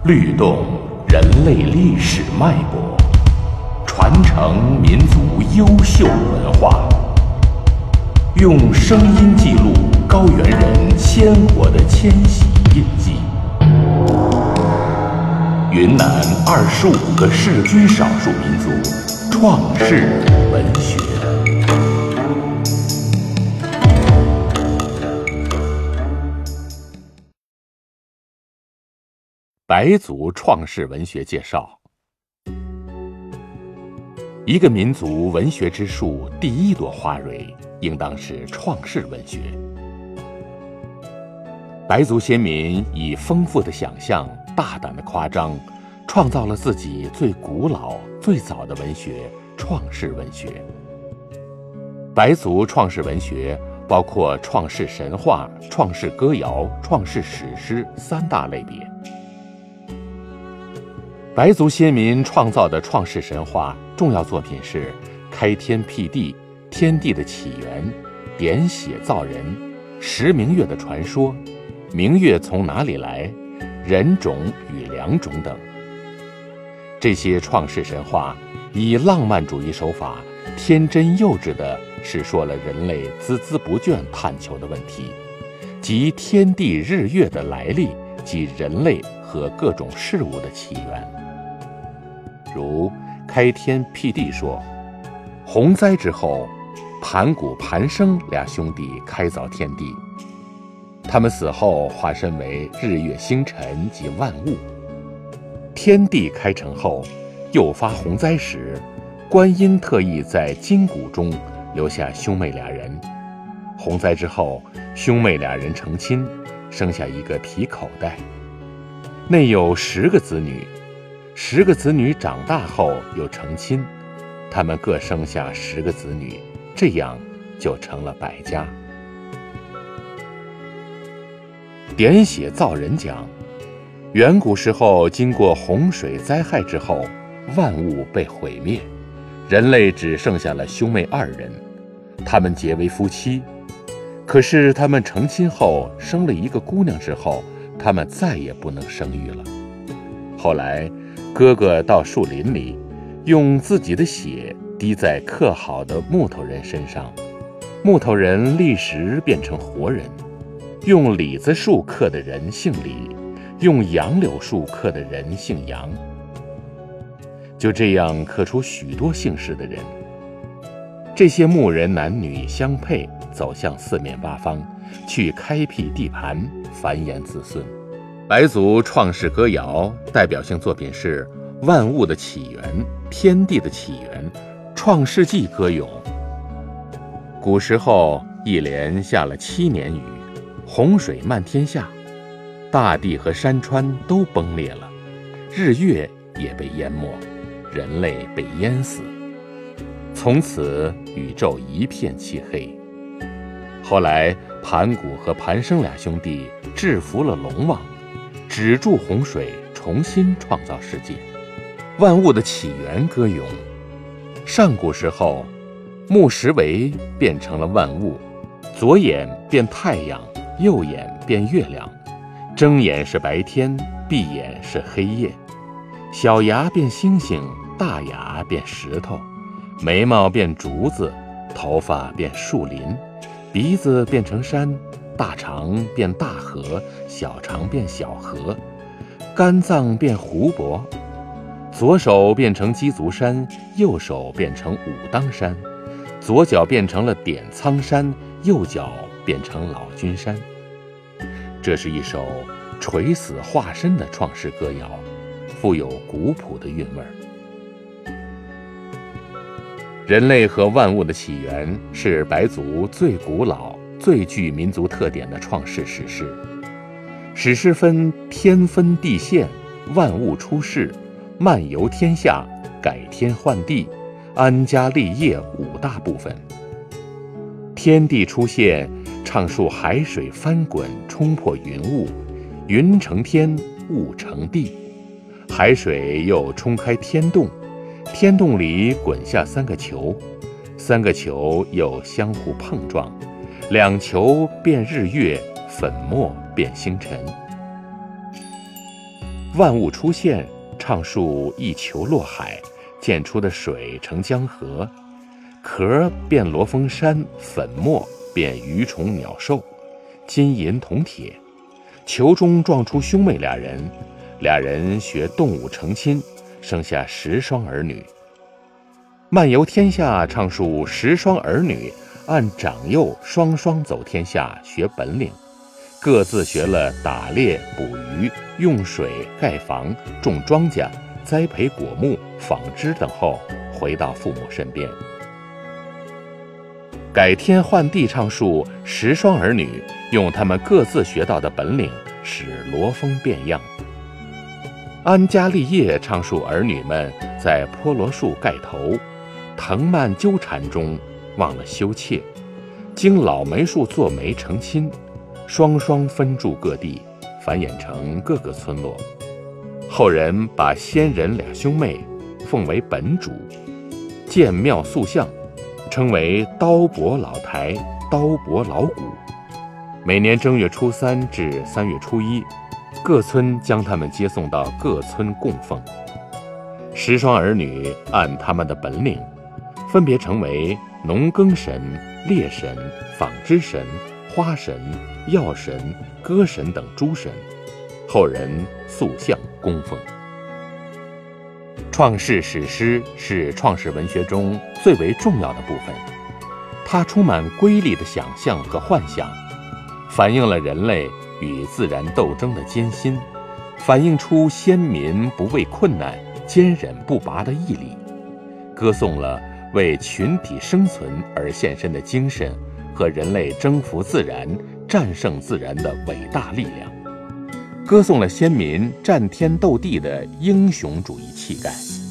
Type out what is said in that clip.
律动人类历史脉搏，传承民族优秀文化，用声音记录高原人鲜活的迁徙印记。云南25个世居少数民族创世文学。白族创世文学介绍。一个民族文学之树第一朵花蕊，应当是创世文学。白族先民以丰富的想象、大胆的夸张，创造了自己最古老、最早的文学——创世文学。白族创世文学包括创世神话、创世歌谣、创世史诗三大类别。白族先民创造的创世神话重要作品是开天辟地、天地的起源、点血造人、10明月的传说、明月从哪里来、人种与良种等。这些创世神话以浪漫主义手法，天真幼稚地实说了人类孜孜不倦探求的问题，即天地日月的来历及人类和各种事物的起源。如开天辟地说，洪灾之后，盘古、盘生俩兄弟开凿天地，他们死后化身为日月星辰及万物。天地开成后，又发洪灾时，观音特意在金谷中留下兄妹俩人。洪灾之后，兄妹俩人成亲，生下一个皮口袋，内有10个子女。10个子女长大后又成亲，他们各生下10个子女，这样就成了百家。点血造人讲，远古时候经过洪水灾害之后，万物被毁灭，人类只剩下了兄妹2人，他们结为夫妻。可是他们成亲后生了一个姑娘之后，他们再也不能生育了。后来哥哥到树林里，用自己的血滴在刻好的木头人身上，木头人立时变成活人。用李子树刻的人姓李，用杨柳树刻的人姓杨。就这样刻出许多姓氏的人。这些牧人男女相配，走向四面八方，去开辟地盘，繁衍子孙。白族创世歌谣代表性作品是万物的起源、天地的起源、创世纪歌咏。古时候一连下了7年雨，洪水漫天下，大地和山川都崩裂了，日月也被淹没，人类被淹死，从此宇宙一片漆黑。后来盘古和盘生俩兄弟制服了龙王，止住洪水，重新创造世界。万物的起源歌咏。上古时候，木石为变成了万物，左眼变太阳，右眼变月亮，睁眼是白天，闭眼是黑夜。小牙变星星，大牙变石头，眉毛变竹子，头发变树林，鼻子变成山，大肠变大河，小肠变小河，肝脏变湖泊。左手变成鸡足山，右手变成武当山，左脚变成了点苍山，右脚变成老君山。这是一首垂死化身的创世歌谣，富有古朴的韵味儿。人类和万物的起源是白族最古老、最具民族特点的创世史诗。史诗分天分地现、万物出世、漫游天下、改天换地、安家立业5大部分。天地出现，唱述海水翻滚，冲破云雾，云成天，雾成地，海水又冲开天洞，天洞里滚下3个球，3个球又相互碰撞，2球变日月，粉末变星辰。 万物出现唱述一球落海，溅出的水成江河，壳变罗峰山，粉末变鱼虫鸟兽，金银铜铁，球中撞出兄妹俩人，俩人学动物成亲，生下10双儿女。漫游天下唱述10双儿女按长幼双双走天下学本领，各自学了打猎、捕鱼、用水、盖房、种庄稼、栽培果木、纺织等后，回到父母身边。改天换地唱述10双儿女用他们各自学到的本领，使罗峰变样。安家立业唱述儿女们在菠萝树盖头，藤蔓纠缠中忘了羞怯，经老梅树做媒成亲，双双分驻各地，繁衍成各个村落。后人把先人俩兄妹奉为本主，建庙塑像，称为刀伯老台、刀伯老谷。每年正月初3至3月初1，各村将他们接送到各村供奉。10双儿女按他们的本领，分别成为农耕神、猎神、纺织神、花神、药神、歌神等诸神，后人塑像供奉。创世史诗是创世文学中最为重要的部分，它充满瑰丽的想象和幻想，反映了人类与自然斗争的艰辛，反映出先民不畏困难、坚忍不拔的毅力，歌颂了为群体生存而献身的精神和人类征服自然、战胜自然的伟大力量，歌颂了先民战天斗地的英雄主义气概。